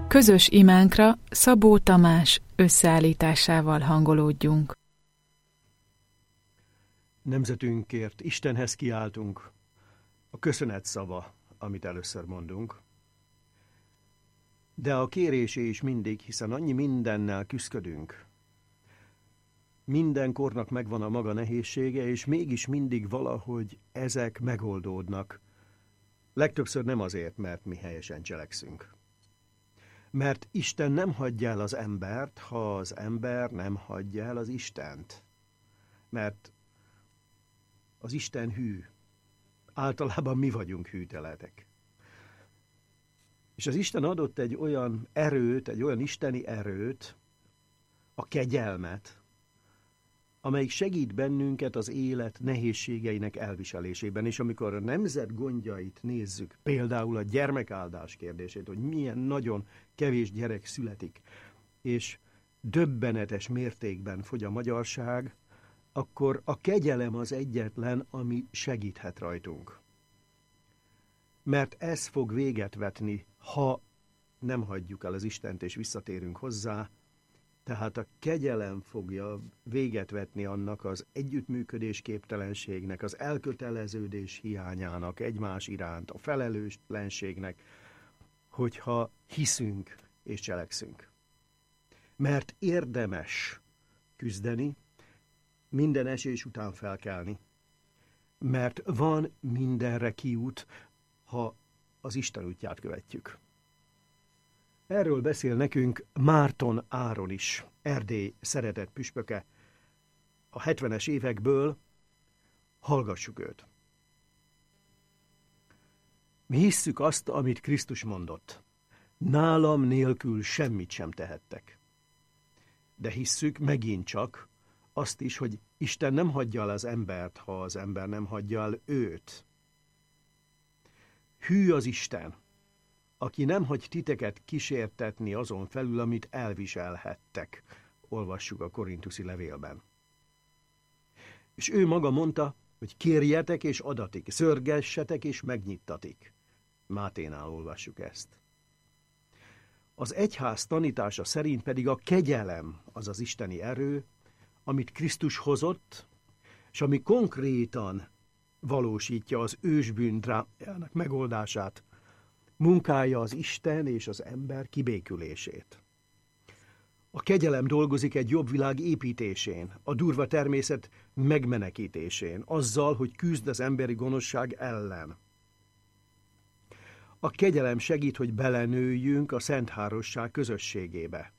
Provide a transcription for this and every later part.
Közös imánkra Szabó Tamás összeállításával hangolódjunk. Nemzetünkért Istenhez kiáltunk, a köszönet szava, amit először mondunk. De a kérésé is mindig, hiszen annyi mindennel küszködünk. Minden kornak megvan a maga nehézsége, és mégis mindig valahogy ezek megoldódnak. Legtöbbször nem azért, mert mi helyesen cselekszünk. Mert Isten nem hagyja el az embert, ha az ember nem hagyja el az Istent. Mert az Isten hű. Általában mi vagyunk hűteletek. És az Isten adott egy olyan erőt, egy olyan isteni erőt, a kegyelmet, amelyik segít bennünket az élet nehézségeinek elviselésében. És amikor a nemzet gondjait nézzük, például a gyermekáldás kérdését, hogy milyen nagyon kevés gyerek születik, és döbbenetes mértékben fogy a magyarság, akkor a kegyelem az egyetlen, ami segíthet rajtunk. Mert ez fog véget vetni, ha nem hagyjuk el az Istent és visszatérünk hozzá, tehát a kegyelem fogja véget vetni annak az együttműködés képtelenségnek, az elköteleződés hiányának egymás iránt, a felelőtlenségnek, hogyha hiszünk és cselekszünk. Mert érdemes küzdeni, minden esés után felkelni, mert van mindenre kiút, ha az Isten útját követjük. Erről beszél nekünk Márton Áron is, Erdély szeretett püspöke, a 70-es évekből. Hallgassuk őt. Mi hisszük azt, amit Krisztus mondott. Nálam nélkül semmit sem tehettek. De hisszük megint csak azt is, hogy Isten nem hagyja el az embert, ha az ember nem hagyja el őt. Hű az Isten, aki nem hagy titeket kísértetni azon felül, amit elviselhettek. Olvassuk a korintuszi levélben. És ő maga mondta, hogy kérjetek és adatik, szörgessetek és megnyittatik. Máténál olvassuk ezt. Az egyház tanítása szerint pedig a kegyelem az az isteni erő, amit Krisztus hozott, és ami konkrétan valósítja az ősbűn drámájának megoldását, munkálja az Isten és az ember kibékülését. A kegyelem dolgozik egy jobb világ építésén, a durva természet megmenekítésén, azzal, hogy küzd az emberi gonoszság ellen. A kegyelem segít, hogy belenőjünk a szenthárosság közösségébe.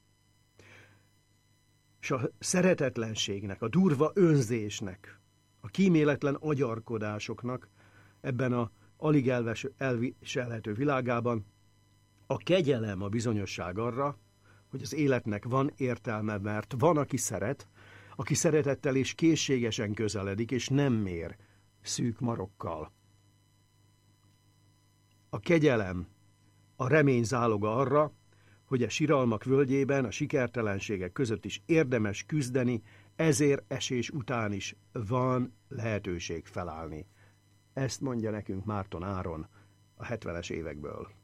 És a szeretetlenségnek, a durva önzésnek, a kíméletlen agyarkodásoknak ebben a alig elviselhető világában a kegyelem a bizonyosság arra, hogy az életnek van értelme, mert van, aki szeret, aki szeretettel és készségesen közeledik, és nem mér szűk marokkal. A kegyelem a remény záloga arra, hogy a siralmak völgyében, a sikertelenségek között is érdemes küzdeni, ezért esés után is van lehetőség felállni. Ezt mondja nekünk Márton Áron a 70-es évekből.